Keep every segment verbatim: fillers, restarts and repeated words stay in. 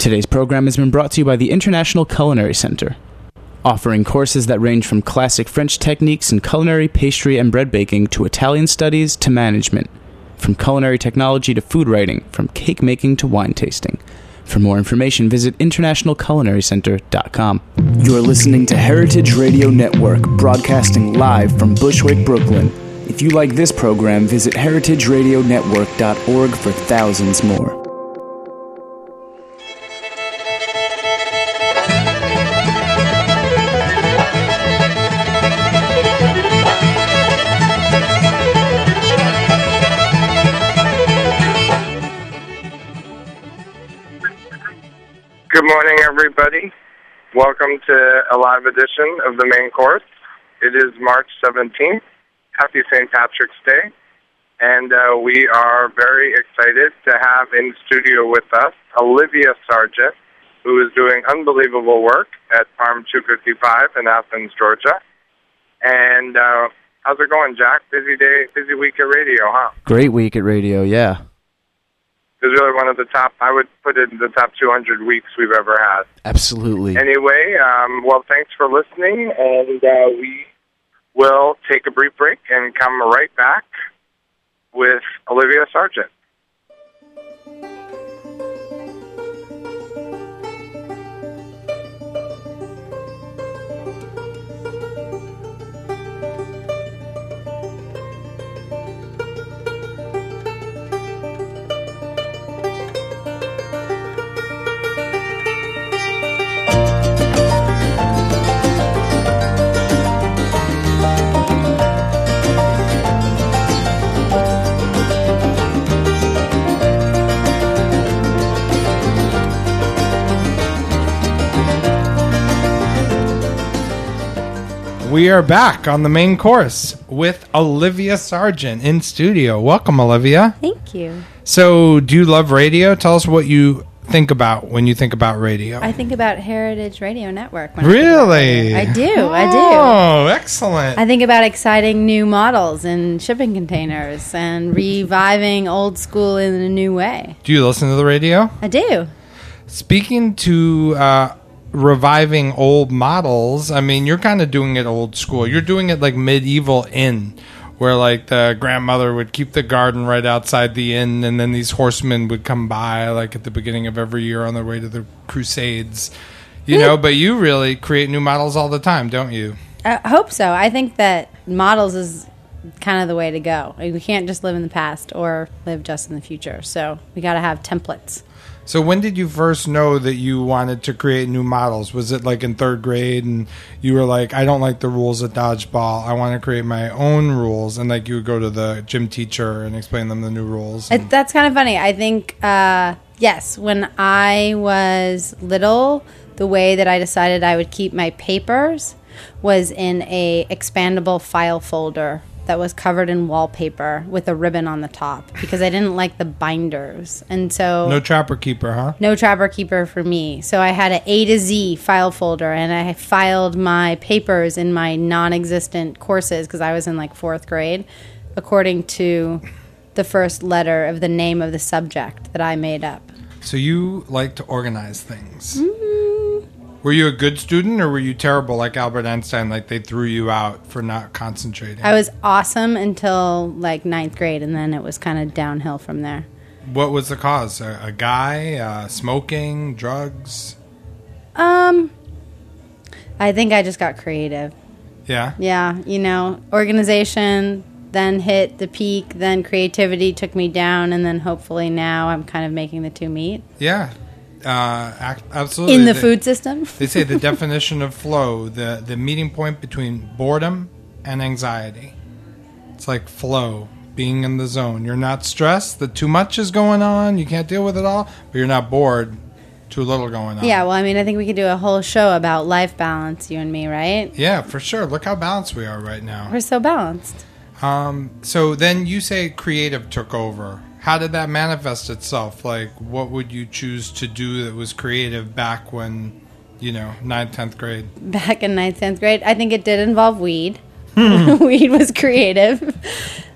Today's program has been brought to you by the International Culinary Center, offering courses that range from classic French techniques in culinary, pastry, and bread baking to Italian studies to management, from culinary technology to food writing, from cake making to wine tasting. For more information, visit international culinary center dot com. You're listening to Heritage Radio Network, broadcasting live from Bushwick, Brooklyn. If you like this program, visit heritage radio network dot org for thousands more. Good morning, everybody. Welcome to a live edition of the main course. It is March seventeenth. Happy Saint Patrick's Day. And uh, we are very excited to have in studio with us Olivia Sargent, who is doing unbelievable work at Farm two fifty-five in Athens, Georgia. And uh, how's it going, Jack? Busy day, busy week at radio, huh? Great week at radio, yeah. It's really one of the top, I would put it in the top two hundred weeks we've ever had. Absolutely. Anyway, um, well, thanks for listening, and uh, we will take a brief break and come right back with Olivia Sargent. We are back on the main course with Olivia Sargent in studio. Welcome, Olivia. Thank you. So, do you love radio? Tell us what you think about when you think about radio. I think about Heritage Radio Network. When Really? I, think about radio. I do. Oh, I do. Oh, excellent. I think about exciting new models and shipping containers and reviving old school in a new way. Do you listen to the radio? I do. Speaking to uh, reviving old models, I mean, you're kind of doing it old school. You're doing it like medieval inn, where like the grandmother would keep the garden right outside the inn, and then these horsemen would come by like at the beginning of every year on their way to the crusades, you know. But you really create new models all the time, don't you? I hope so. I think that models is kind of the way to go. We can't just live in the past or live just in the future. So we got to have templates. So when did you first know that you wanted to create new models? Was it like in third grade and you were like, I don't like the rules of dodgeball. I want to create my own rules. And like you would go to the gym teacher and explain them the new rules. It, that's kind of funny. I think, uh, yes, when I was little, the way that I decided I would keep my papers was in a expandable file folder that was covered in wallpaper with a ribbon on the top because I didn't like the binders. And so no Trapper Keeper, huh? No Trapper Keeper for me. So I had an A to Z file folder, and I filed my papers in my non-existent courses because I was in like fourth grade according to the first letter of the name of the subject that I made up. So you like to organize things. Mm-hmm. Were you a good student or were you terrible like Albert Einstein, like they threw you out for not concentrating? I was awesome until like ninth grade, and then it was kind of downhill from there. What was the cause? A, a guy, uh, smoking, drugs? Um, I think I just got creative. Yeah? Yeah, you know, organization, then hit the peak, then creativity took me down, and then hopefully now I'm kind of making the two meet. Yeah. Uh, absolutely. In the they, food system? They say the definition of flow, the, the meeting point between boredom and anxiety. It's like flow, being in the zone. You're not stressed that too much is going on, you can't deal with it all, but you're not bored, too little going on. Yeah, well, I mean, I think we could do a whole show about life balance, you and me, right? Yeah, for sure. Look how balanced we are right now. We're so balanced. Um, so then you say creative took over. How did that manifest itself? Like, what would you choose to do that was creative back when, you know, ninth, tenth grade? Back in ninth, tenth grade? I think it did involve weed. Weed was creative.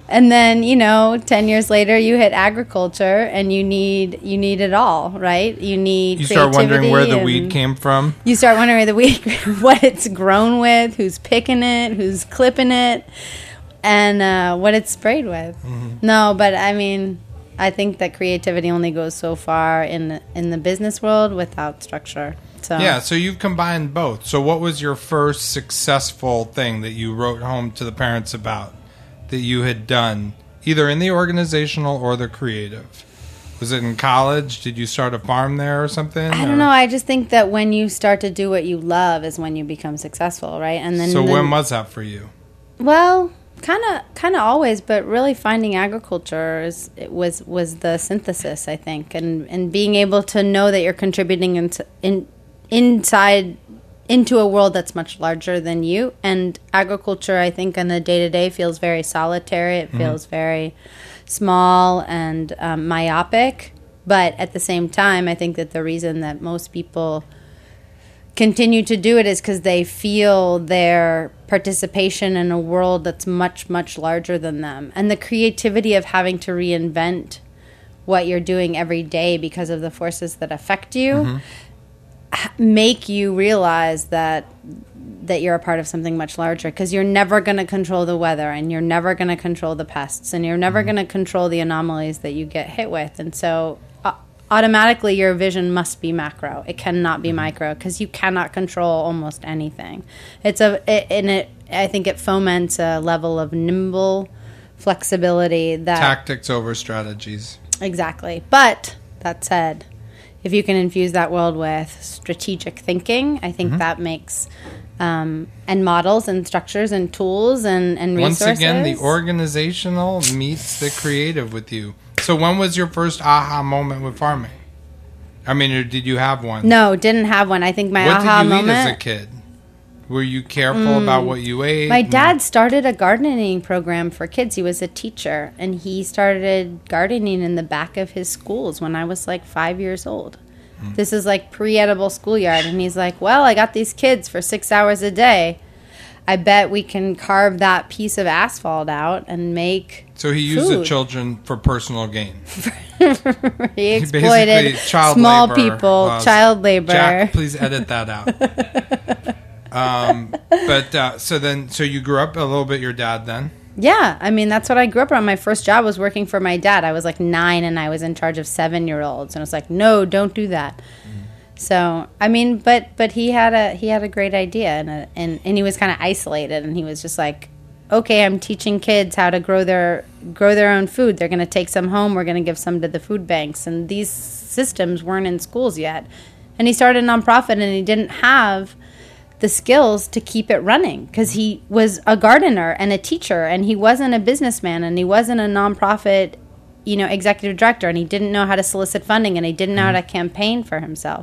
And then, you know, ten years later, you hit agriculture, and you need you need it all, right? You need You start wondering where the and weed came from. You start wondering where the weed, what it's grown with, who's picking it, who's clipping it, and uh, what it's sprayed with. Mm-hmm. No, but I mean, I think that creativity only goes so far in in the business world without structure. So yeah, so you've combined both. So what was your first successful thing that you wrote home to the parents about that you had done, either in the organizational or the creative? Was it in college? Did you start a farm there or something? I don't or? know. I just think that when you start to do what you love is when you become successful, right? And then So then, when was that for you? Well, kind of kind of always, but really finding agriculture is, it was was the synthesis, I think, and and being able to know that you're contributing into, in inside into a world that's much larger than you. And agriculture, I think, on the day-to-day feels very solitary. It feels mm-hmm. very small and um, myopic. But at the same time, I think that the reason that most people continue to do it is because they feel their participation in a world that's much, much larger than them. And the creativity of having to reinvent what you're doing every day because of the forces that affect you mm-hmm. make you realize that that you're a part of something much larger, because you're never going to control the weather, and you're never going to control the pests, and you're never mm-hmm. going to control the anomalies that you get hit with. And so uh, automatically your vision must be macro. It cannot be mm-hmm. micro, because you cannot control almost anything. It's a it, and it I think it foments a level of nimble flexibility that tactics over strategies. Exactly. But that said, if you can infuse that world with strategic thinking, I think mm-hmm. that makes, um, and models and structures and tools and, and resources. Once again, the organizational meets the creative with you. So when was your first aha moment with farming? I mean, or did you have one? No, didn't have one. I think my what aha moment... What did you moment, eat as a kid? Were you careful mm. about what you ate? My dad started a gardening program for kids. He was a teacher, and he started gardening in the back of his schools when I was like five years old. Mm. This is like pre-edible schoolyard. And he's like, well, I got these kids for six hours a day. I bet we can carve that piece of asphalt out and make So he used food. the children for personal gain. He exploited child small labor, people, uh, child labor. Jack, please edit that out. Um, but uh, so then, so you grew up a little bit your dad then? Yeah, I mean that's what I grew up around. My first job was working for my dad. I was like nine, and I was in charge of seven-year-olds, and I was like, no, don't do that. Mm. So I mean, but but he had a he had a great idea, and a, and and he was kind of isolated, and he was just like, okay, I'm teaching kids how to grow their grow their own food. They're going to take some home. We're going to give some to the food banks, and these systems weren't in schools yet. And he started a nonprofit, and he didn't have the skills to keep it running because he was a gardener and a teacher, and he wasn't a businessman, and he wasn't a nonprofit, you know, executive director, and he didn't know how to solicit funding, and he didn't know how to campaign for himself.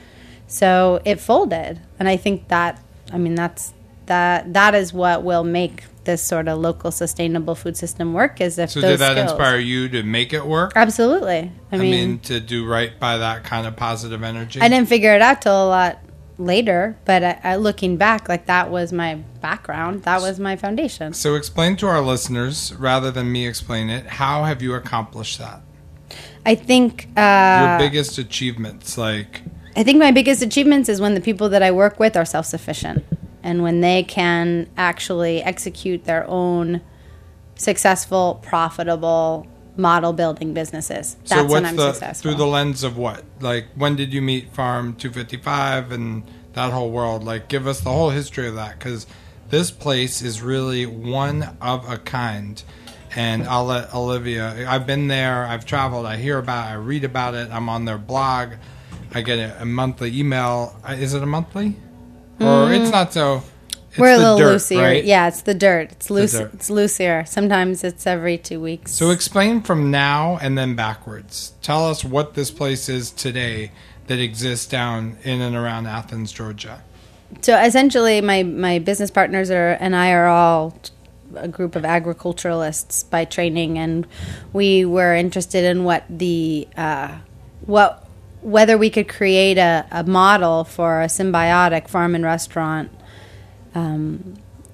So it folded, and I think that, I mean, that's that that is what will make this sort of local sustainable food system work. Is if so those did that skills. inspire you to make it work? Absolutely. I, I mean, mean, to do right by that kind of positive energy. I didn't figure it out till a lot later, but I, I, looking back, like that was my background, that was my foundation. So explain to our listeners, rather than me explain it, how have you accomplished that? I think uh, your biggest achievements, like I think my biggest achievements is when the people that I work with are self-sufficient, and when they can actually execute their own successful, profitable model building businesses. That's so when I'm the, successful. Through the lens of what? Like, when did you meet Farm two fifty-five and that whole world? Like, give us the whole history of that, because this place is really one of a kind. And I'll let Olivia, I've been there, I've traveled, I hear about it, I read about it, I'm on their blog, I get a, a monthly email. Is it a monthly? Mm. Or it's not so... It's We're a the little dirt, loosier. right? Yeah, it's the dirt. It's loose. dirt. It's loosier. Sometimes it's every two weeks. So explain from now and then backwards. Tell us what this place is today that exists down in and around Athens, Georgia. So essentially, my, my business partners are and I are all a group of agriculturalists by training, and we were interested in what the uh, what whether we could create a, a model for a symbiotic farm and restaurant Um,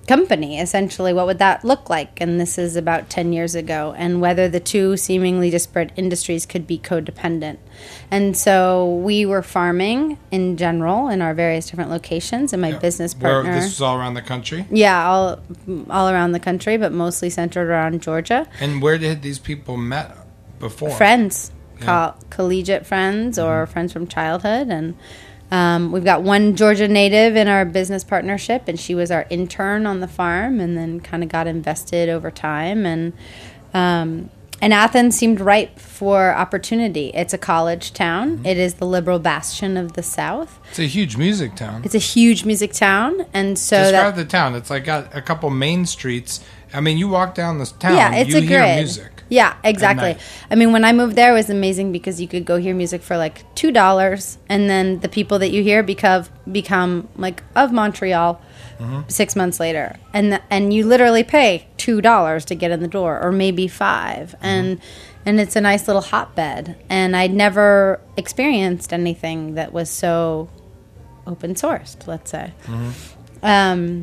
company, essentially. What would that look like? And this is about ten years ago, and whether the two seemingly disparate industries could be codependent. And so we were farming in general in our various different locations, and my Yeah. business Where partner... this was all around the country? Yeah, all, all around the country, but mostly centered around Georgia. And where did these people met before? Friends, Yeah. co- collegiate friends or friends from childhood. And um, we've got one Georgia native in our business partnership, and she was our intern on the farm and then kind of got invested over time. And um, and Athens seemed ripe for opportunity. It's a college town. It is the liberal bastion of the South. It's a huge music town. It's a huge music town. And so Describe that, the town. It's like got a couple main streets. I mean, you walk down this town, yeah, it's you a hear grid. music. Yeah, exactly. night. I mean, when I moved there, it was amazing because you could go hear music for like two dollars, and then the people that you hear become become like of Montreal Mm-hmm. six months later, and the, and you literally pay two dollars to get in the door, or maybe five, Mm-hmm. and and it's a nice little hotbed. And I'd never experienced anything that was so open sourced, let's say. Mm-hmm. Um,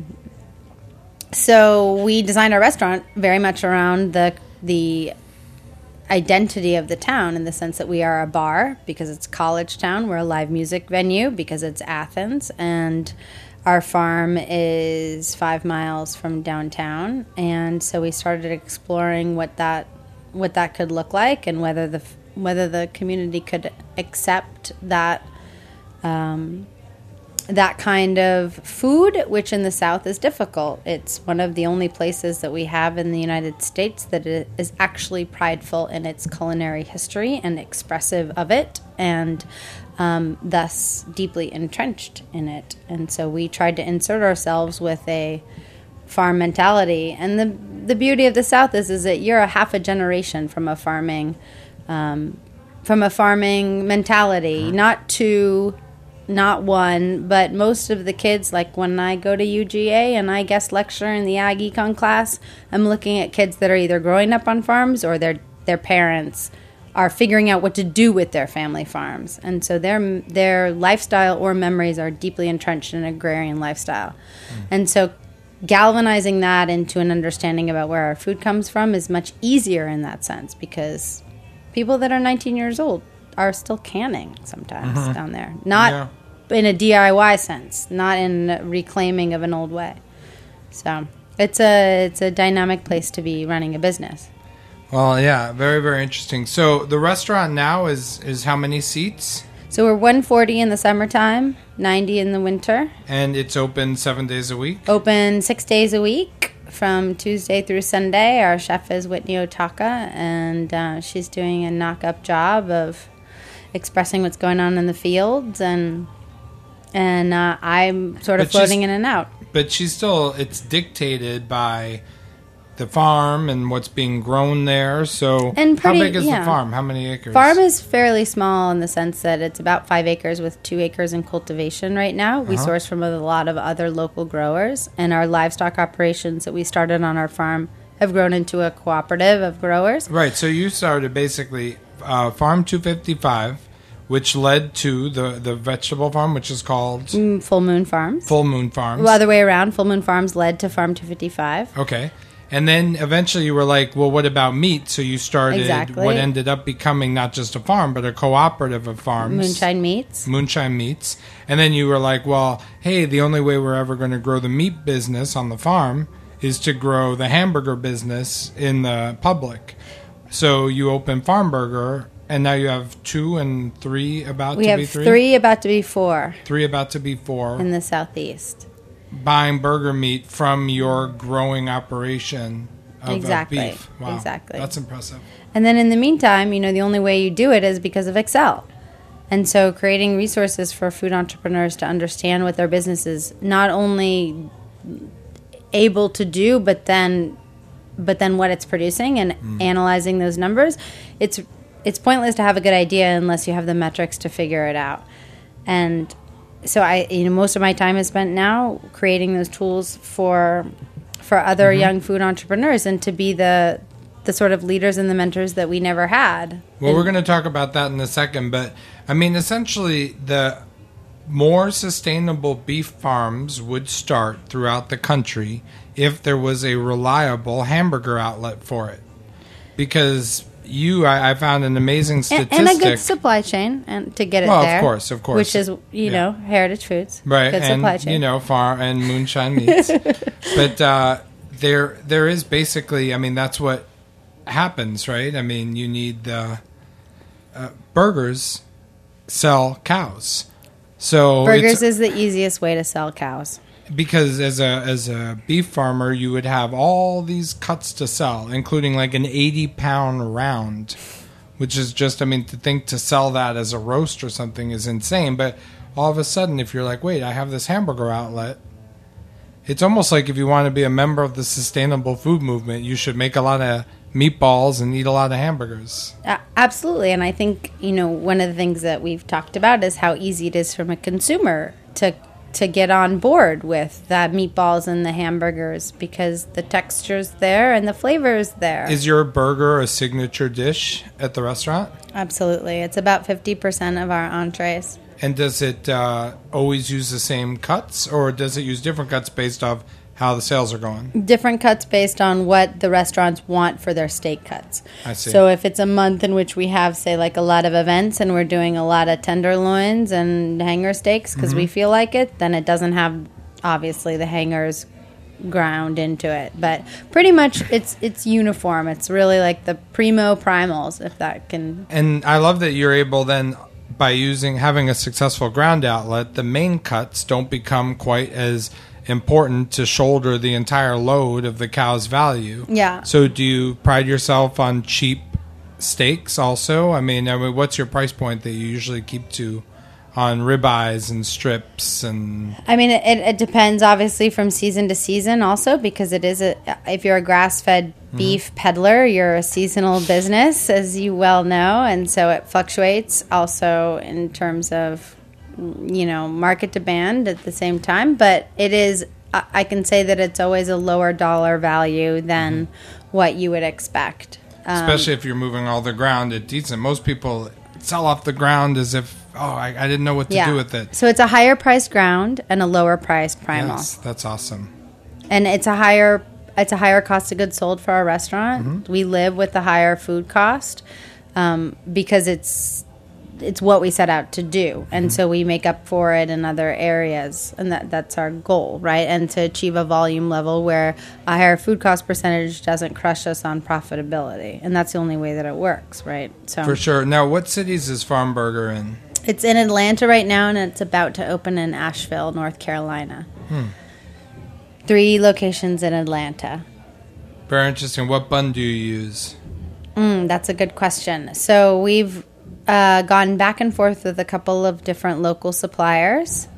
so we designed our restaurant very much around the the identity of the town, in the sense that we are a bar because it's a college town. We're a live music venue because it's Athens, and our farm is five miles from downtown. And so we started exploring what that what that could look like, and whether the whether the community could accept that. Um, that kind of food, which in the South is difficult. It's one of the only places that we have in the United States that is actually prideful in its culinary history and expressive of it, and um, thus deeply entrenched in it. And so we tried to insert ourselves with a farm mentality. And the the beauty of the South is, is that you're a half a generation from a farming, um, from a farming mentality, not two... Not one, but most of the kids, like when I go to U G A and I guest lecture in the Ag Econ class, I'm looking at kids that are either growing up on farms or their their parents are figuring out what to do with their family farms. And so their their lifestyle or memories are deeply entrenched in an agrarian lifestyle. Mm. And so galvanizing that into an understanding about where our food comes from is much easier in that sense, because people that are nineteen years old are still canning sometimes mm-hmm. down there. Not yeah. in a D I Y sense, not in a reclaiming of an old way. So it's a it's a dynamic place to be running a business. Well, yeah, very, very interesting. So the restaurant now is, is how many seats? So we're one forty in the summertime, ninety in the winter. And it's open seven days a week? Open six days a week. From Tuesday through Sunday. Our chef is Whitney Otaka, and uh, she's doing a knock-up job of expressing what's going on in the fields, and and uh, I'm sort of but floating in and out. But she's still, it's dictated by the farm and what's being grown there. So and pretty, how big is yeah. the farm? How many acres? Farm is fairly small in the sense that it's about five acres with two acres in cultivation right now. We uh-huh. source from a lot of other local growers, and our livestock operations that we started on our farm have grown into a cooperative of growers. Right. So you started basically uh, Farm two fifty-five, which led to the, the vegetable farm, which is called... Mm, Full Moon Farms. Full Moon Farms. Well, other way around. Full Moon Farms led to Farm two fifty-five. Okay. And then eventually you were like, well, what about meat? So you started exactly. what ended up becoming not just a farm, but a cooperative of farms. Moonshine Meats. Moonshine Meats. And then you were like, well, hey, the only way we're ever going to grow the meat business on the farm is to grow the hamburger business in the public. So you open Farm Burger, and now you have two and three about we to have be three? three about to be four. Three about to be four. In the southeast. Buying burger meat from your growing operation of, exactly. of beef. Wow. Exactly. That's impressive. And then in the meantime, you know, the only way you do it is because of Excel. And so creating resources for food entrepreneurs to understand what their business is not only able to do, but then but then what it's producing, and mm. analyzing those numbers. It's it's pointless to have a good idea unless you have the metrics to figure it out. And so I, you know, most of my time is spent now creating those tools for for other mm-hmm. young food entrepreneurs, and to be the the sort of leaders and the mentors that we never had. Well, and we're going to talk about that in a second, but I mean, essentially, the more sustainable beef farms would start throughout the country if there was a reliable hamburger outlet for it. Because you, I, I found an amazing statistic. And, and a good supply chain and to get it well, there. Well, of course, of course. Which is, you yeah. know, Heritage Foods. Right, good and, supply chain. you know, Farm and Moonshine Meats. But uh, there, there is basically, I mean, that's what happens, right? I mean, you need the uh, burgers sell cows. So burgers is the easiest way to sell cows. Because as a as a beef farmer, you would have all these cuts to sell, including like an eighty pound round, which is just, I mean, to think to sell that as a roast or something is insane. But all of a sudden, if you're like, wait, I have this hamburger outlet, it's almost like if you want to be a member of the sustainable food movement, you should make a lot of meatballs and eat a lot of hamburgers. Uh, absolutely. And I think, you know, one of the things that we've talked about is how easy it is from a consumer to to get on board with the meatballs and the hamburgers because the texture's there and the flavor's there. Is your burger a signature dish at the restaurant? Absolutely. It's about fifty percent of our entrees. And does it uh, always use the same cuts, or does it use different cuts based off how the sales are going? Different cuts based on what the restaurants want for their steak cuts. I see. So if it's a month in which we have, say, like a lot of events and we're doing a lot of tenderloins and hanger steaks because mm-hmm. we feel like it, then it doesn't have, obviously, the hangers ground into it. But pretty much it's it's uniform. It's really like the primo primals, if that can... And I love that you're able then, by using having a successful ground outlet, the main cuts don't become quite as important to shoulder the entire load of the cow's value. Yeah. So do you pride yourself on cheap steaks also? I mean, I mean, what's your price point that you usually keep to on ribeyes and strips? And I mean, it, it depends obviously from season to season also, because it is a, if you're a grass-fed beef mm-hmm. peddler, you're a seasonal business, as you well know, and so it fluctuates also in terms of, you know, market demand at the same time. But it is, I can say that it's always a lower dollar value than mm-hmm. what you would expect. Um, Especially if you're moving all the ground at decent. Most people sell off the ground as if, oh, I, I didn't know what to yeah. do with it. So it's a higher priced ground and a lower priced primal. Yes, that's awesome. And it's a higher, it's a higher cost of goods sold for our restaurant. Mm-hmm. We live with the higher food cost um, because it's, it's what we set out to do, and mm-hmm. so we make up for it in other areas, and that that's our goal, right? And to achieve a volume level where a higher food cost percentage doesn't crush us on profitability, and that's the only way that it works, right? So for sure. Now, what cities is Farm Burger in? It's in Atlanta right now, and it's about to open in Asheville, North Carolina. Hmm. Three locations in Atlanta. Very interesting. What bun do you use? Mm, that's a good question. So we've Uh, gone back and forth with a couple of different local suppliers.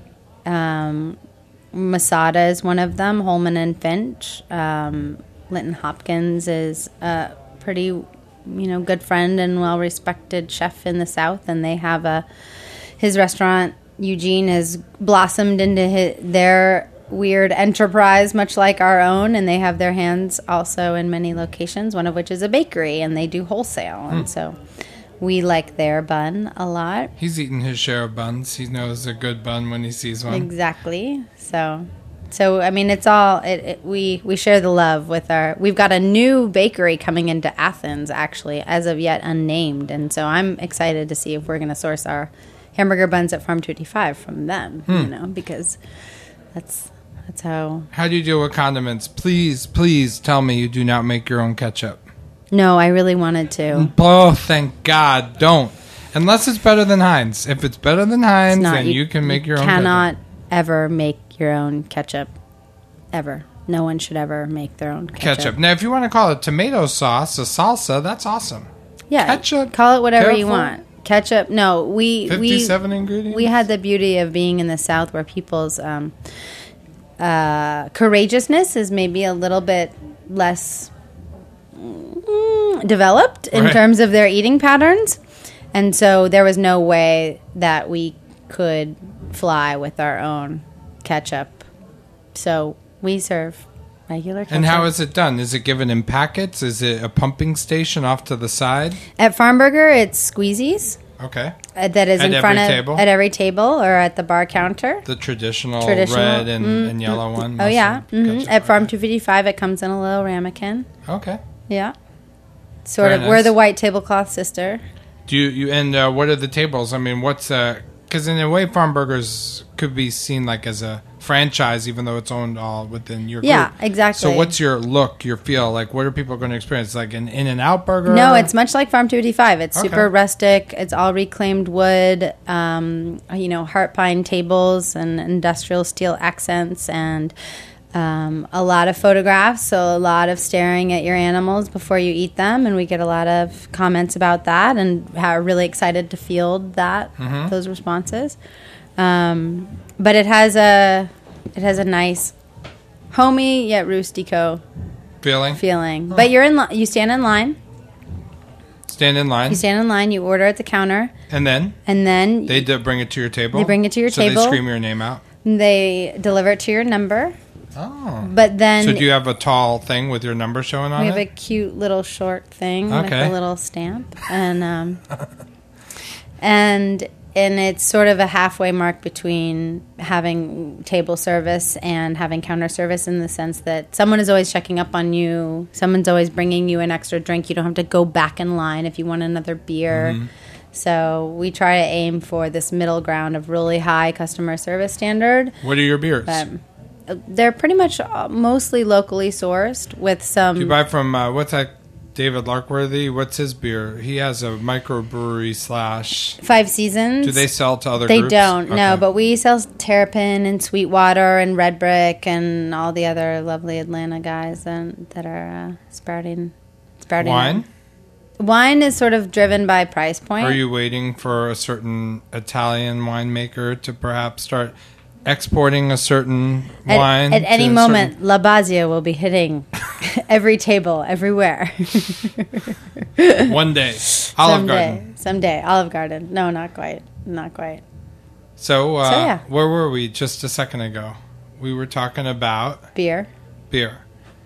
Um, Masada is one of them, Holman and Finch. Um, Linton Hopkins is a pretty, you know, good friend and well-respected chef in the South, and they have a his restaurant. Eugene has blossomed into his, their weird enterprise, much like our own, and they have their hands also in many locations. One of which is a bakery, and they do wholesale, and mm. so. We like their bun a lot. He's eaten his share of buns. He knows a good bun when he sees one. Exactly. So, so I mean, it's all it, it, we we share the love with our. We've got a new bakery coming into Athens, actually, as of yet unnamed, and so I'm excited to see if we're going to source our hamburger buns at Farm two eighty-five from them. Hmm. You know, because that's that's how. How do you deal with condiments? Please, please tell me you do not make your own ketchup. No, I really wanted to. Oh, thank God, don't. Unless it's better than Heinz. If it's better than Heinz, then you, you can make you your own cannot ketchup. ever make your own ketchup. Ever. No one should ever make their own ketchup. Ketchup. Now, if you want to call it tomato sauce, a salsa, that's awesome. Yeah. Ketchup. Call it whatever careful. you want. Ketchup. No, we... fifty-seven we, ingredients? We had the beauty of being in the South where people's um, uh, courageousness is maybe a little bit less... developed in right. terms of their eating patterns, and so there was no way that we could fly with our own ketchup, so we serve regular ketchup. And how is it done? Is it given in packets? Is it a pumping station off to the side? At Farm Burger, it's squeezies. Okay. Uh, that is At in front every of table? at every table or at the bar counter. The traditional, Traditional, red and, mm, and yellow one. Oh yeah, mostly. hmm Gotcha. at Farm Okay. two fifty-five, it comes in a little ramekin. Okay. Yeah, sort Very of. We're nice. the white tablecloth sister. Do you, you and uh, what are the tables? I mean, what's uh? Because in a way, Farm Burgers could be seen like as a franchise, even though it's owned all within your Yeah, group. exactly. So, what's your look, your feel? Like, what are people going to experience? Like an In-N-Out burger? No, it's much like Farm two fifty-five. It's Okay. super rustic. It's all reclaimed wood, um, you know, heart pine tables and industrial steel accents and um, a lot of photographs. So a lot of staring at your animals before you eat them. And we get a lot of comments about that and are really excited to field that, Mm-hmm. those responses. Um, but it has a, it has a nice homey yet rustico feeling. feeling. But you're in, li- you stand in line. Stand in line, You stand in line, you order at the counter, and then and then they do bring it to your table. They bring it to your so table. they scream your name out. they deliver it to your number. Oh. But then So do you have a tall thing with your number showing on we have a it? cute little short thing with Okay. a little stamp, and um, and and it's sort of a halfway mark between having table service and having counter service in the sense that someone is always checking up on you. Someone's always bringing you an extra drink. You don't have to go back in line if you want another beer. Mm-hmm. So we try to aim for this middle ground of really high customer service standard. What are your beers? But uh, they're pretty much uh, mostly locally sourced with some. Do you buy from uh, what's that? David Larkworthy. What's his beer? He has a microbrewery slash. Five Seasons. Do they sell to other They groups? don't, no. Okay. But we sell Terrapin and Sweetwater and Red Brick and all the other lovely Atlanta guys and, that are uh, sprouting. sprouting Wine? Wine is sort of driven by price point. Are you waiting for a certain Italian winemaker to perhaps start exporting a certain At, wine? at any to a moment, certain- La Bazia will be hitting every table, everywhere. One day. Olive someday, Garden. someday, Olive Garden. No, not quite, not quite. So, uh, So, yeah. where were we just a second ago? We were talking about Beer. beer.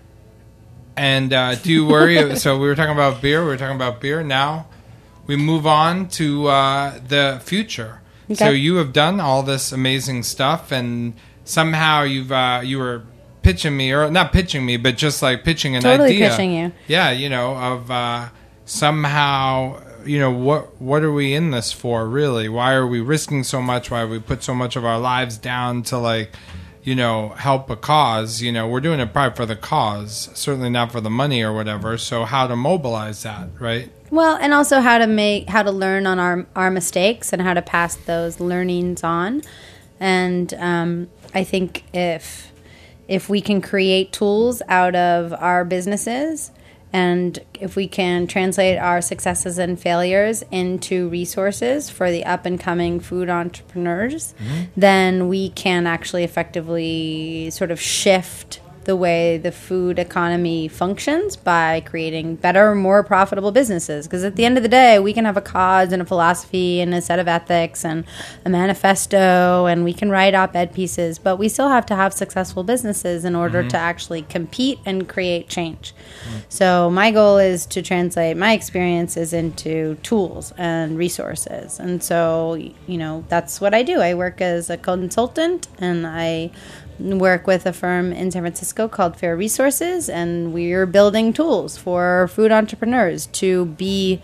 And uh, do you worry? So we were talking about beer. We were talking about beer. Now we move on to uh, the future. Okay. So you have done all this amazing stuff, and somehow you've uh, you were pitching me, or not pitching me, but just like pitching an Totally idea. pitching you. Yeah, you know, of uh, somehow, you know, what what are we in this for? Really, why are we risking so much? Why have we put so much of our lives down to like, you know, help a cause? You know, we're doing it probably for the cause, certainly not for the money or whatever. So how to mobilize that, right? Well, and also how to make how to learn on our our mistakes and how to pass those learnings on. And um, I think if if we can create tools out of our businesses, and if we can translate our successes and failures into resources for the up and coming food entrepreneurs, Mm-hmm. then we can actually effectively sort of shift the way the food economy functions by creating better, more profitable businesses. Because at the end of the day, we can have a cause and a philosophy and a set of ethics and a manifesto, and we can write op-ed pieces, but we still have to have successful businesses in order to actually compete and create change. So my goal is to translate my experiences into tools and resources. And so, you know, that's what I do. I work as a consultant, and I work with a firm in San Francisco called Fair Resources, and we're building tools for food entrepreneurs to be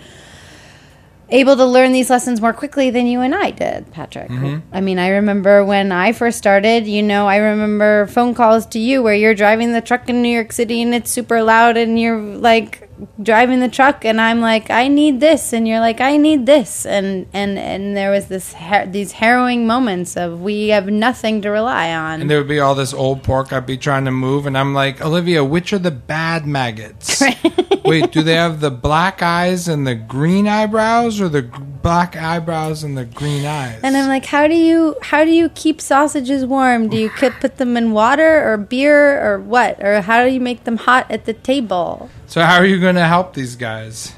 able to learn these lessons more quickly than you and I did, Patrick. I mean, I remember when I first started, you know, I remember phone calls to you where you're driving the truck in New York City and it's super loud and you're like driving the truck and I'm like, I need this, and you're like, I need this, and and and there was this har- these harrowing moments of we have nothing to rely on. And there would be all this old pork I'd be trying to move, and I'm like, Olivia, which are the bad maggots? Wait, do they have the black eyes and the green eyebrows, or the g- black eyebrows and the green eyes? And I'm like, how do you how do you keep sausages warm? Do you ki- put them in water or beer or what? Or how do you make them hot at the table? So how are you going to help these guys?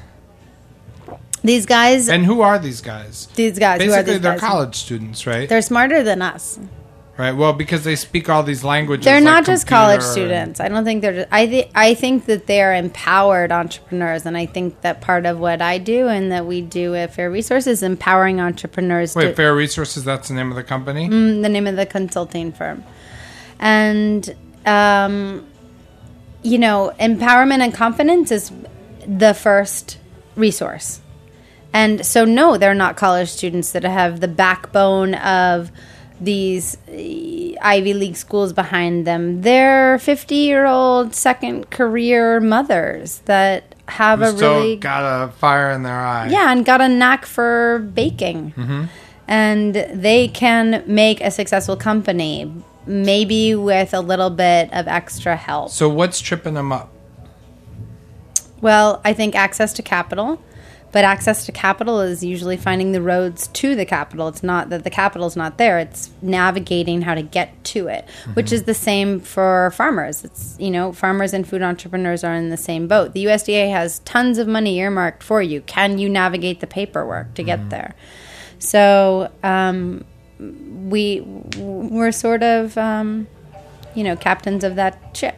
These guys, And who are these guys? these guys, who are Basically, these they're guys? college students, right? They're smarter than us. Right. Well, because they speak all these languages. They're like not just college computer students. I don't think they're. Just, I think I think that they are empowered entrepreneurs, and I think that part of what I do and that we do at Fair Resources is empowering entrepreneurs. Wait, to, Fair Resources. That's the name of the company. Mm, the name of the consulting firm, and um, you know, empowerment and confidence is the first resource. And so, no, they're not college students that have the backbone of these Ivy League schools behind them. They're fifty-year-old second career mothers that have Who a still really... got a fire in their eye. Yeah, and got a knack for baking. Mm-hmm. And they can make a successful company, maybe with a little bit of extra help. So what's tripping them up? Well, I think access to capital. But access to capital is usually finding the roads to the capital. It's not that the capital's not there. It's navigating how to get to it, mm-hmm. which is the same for farmers. It's, you know, farmers and food entrepreneurs are in the same boat. The U S D A has tons of money earmarked for you. Can you navigate the paperwork to get mm-hmm. there? So um, we, we're sort of, um, you know, captains of that ship.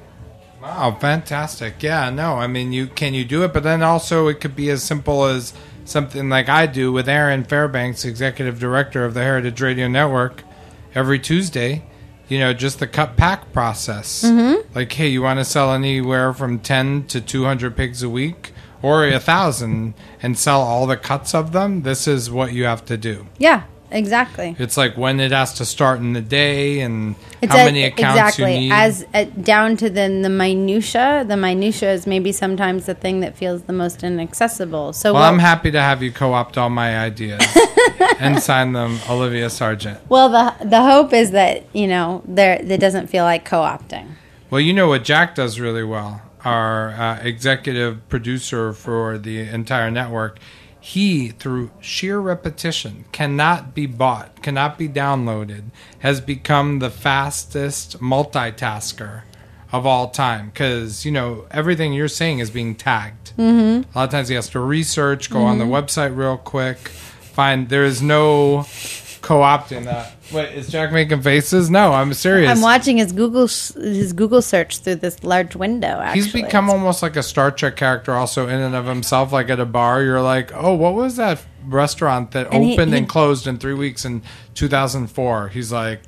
Wow, fantastic. Yeah, no, I mean, you can you do it, but then also it could be as simple as something like I do with Aaron Fairbanks, Executive Director of the Heritage Radio Network, every Tuesday, you know, just the cut pack process. Mm-hmm. Like, hey, you want to sell anywhere from ten to two hundred pigs a week or one thousand and sell all the cuts of them? This is what you have to do. Yeah. Exactly. It's like when it has to start in the day and it's how a, many accounts exactly. you need. As uh, down to the, the minutia. The minutia is maybe sometimes the thing that feels the most inaccessible. So well, what, I'm happy to have you co-opt all my ideas and sign them, Olivia Sargent. Well, the the hope is that, you know, there it doesn't feel like co-opting. Well, you know what Jack does really well, our uh, executive producer for the entire network. He, through sheer repetition, cannot be bought, cannot be downloaded, has become the fastest multitasker of all time. Because, you know, everything you're saying is being tagged. Mm-hmm. A lot of times he has to research, go mm-hmm. on the website real quick, find, there is no co-opting that. Wait, is Jack making faces? No, I'm serious. I'm watching his Google his Google search through this large window, actually. He's become almost like a Star Trek character also in and of himself. Like at a bar, you're like, oh, what was that restaurant that and opened he, he, and closed in three weeks in two thousand four? He's like,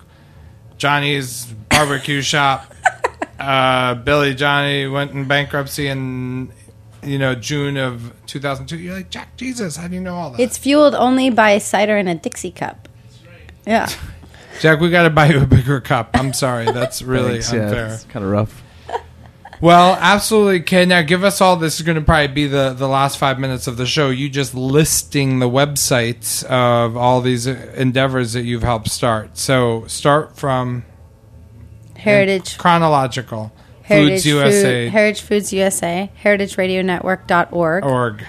Johnny's Barbecue Shop. Uh, Billy Johnny went in bankruptcy in, you know, June of two thousand two. You're like, Jack Jesus, how do you know all that? It's fueled only by cider in a Dixie cup. Yeah. Jack, we got to buy you a bigger cup. I'm sorry. That's really Thanks, unfair. Yeah, it's kind of rough. Well, absolutely. Okay, now give us all. This is going to probably be the, the last five minutes of the show. You just listing the websites of all these endeavors that you've helped start. So start from Heritage. Chronological. Heritage Foods U S A. Food, Heritage Foods U S A. heritage radio network dot org. Org.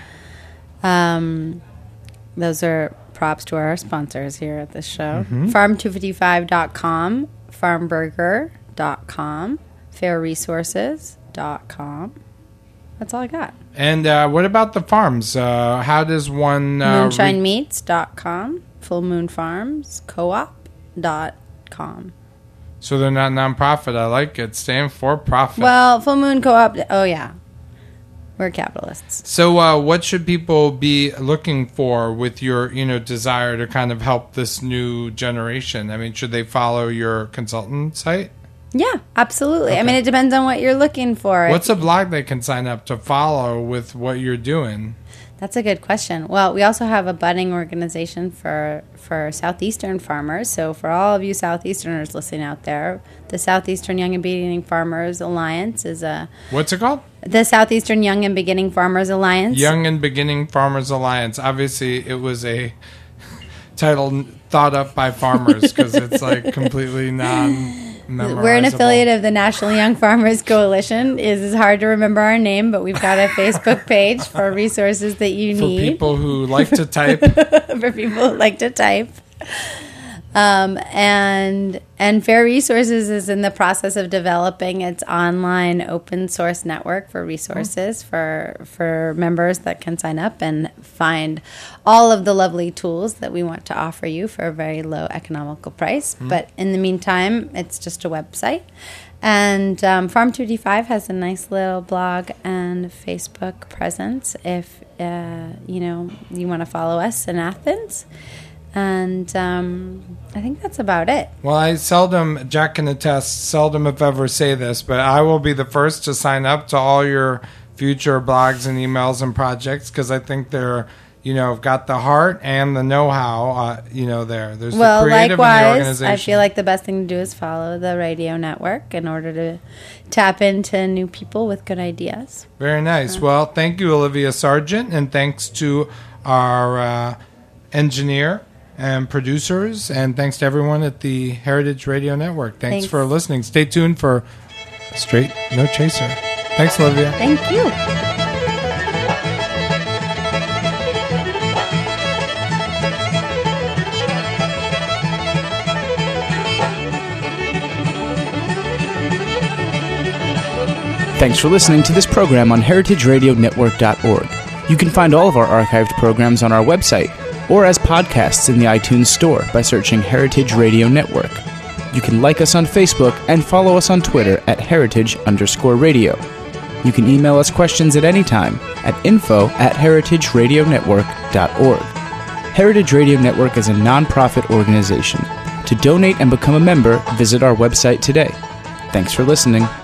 Um, those are props to our sponsors here at this show. Mm-hmm. farm two fifty-five dot com, farmburger dot com, fair resources dot com. That's all I got. And uh, what about the farms? Uh, how does one... Uh, moonshine meats dot com, Full Moon Farms Co-op dot com. So they're not nonprofit. I like it. Staying for profit. Well, Full Moon Co-op... Oh, yeah. We're capitalists. So uh, what should people be looking for with your, you know, desire to kind of help this new generation? I mean, should they follow your consultant site? Yeah, absolutely. Okay. I mean, it depends on what you're looking for. What's a blog they can sign up to follow with what you're doing? That's a good question. Well, we also have a budding organization for for Southeastern farmers. So for all of you Southeasterners listening out there, the Southeastern Young and Beginning Farmers Alliance is a... What's it called? The Southeastern Young and Beginning Farmers Alliance. Young and Beginning Farmers Alliance. Obviously, it was a title thought up by farmers because it's like completely non... We're an affiliate of the National Young Farmers Coalition. It is hard to remember our name, but we've got a Facebook page for resources that you for need. For people who like to type. For people who like to type. Um, and and Fair Resources is in the process of developing its online open source network for resources oh. for for members that can sign up and find all of the lovely tools that we want to offer you for a very low economical price. Mm. But in the meantime, it's just a website. And um, Farm two D five has a nice little blog and Facebook presence if, uh, you know, you want to follow us in Athens. And um, I think that's about it. Well, I seldom, Jack can attest, seldom if ever say this, but I will be the first to sign up to all your future blogs and emails and projects because I think they're, you know, got the heart and the know-how, uh, you know, there. There's well, the creative likewise, and the organization. I feel like the best thing to do is follow the radio network in order to tap into new people with good ideas. Very nice. Uh, well, thank you, Olivia Sargent, and thanks to our uh, engineer and producers, and thanks to everyone at the Heritage Radio Network. Thanks, thanks. for listening. Stay tuned for Straight No Chaser. Thanks, Olivia. Thank you. Thanks for listening to this program on heritage radio network dot org. You can find all of our archived programs on our website or as podcasts in the iTunes Store by searching Heritage Radio Network. You can like us on Facebook and follow us on Twitter at heritage underscore radio. You can email us questions at any time at info at heritage radio network dot org. Heritage Radio Network is a non-profit organization. To donate and become a member, visit our website today. Thanks for listening.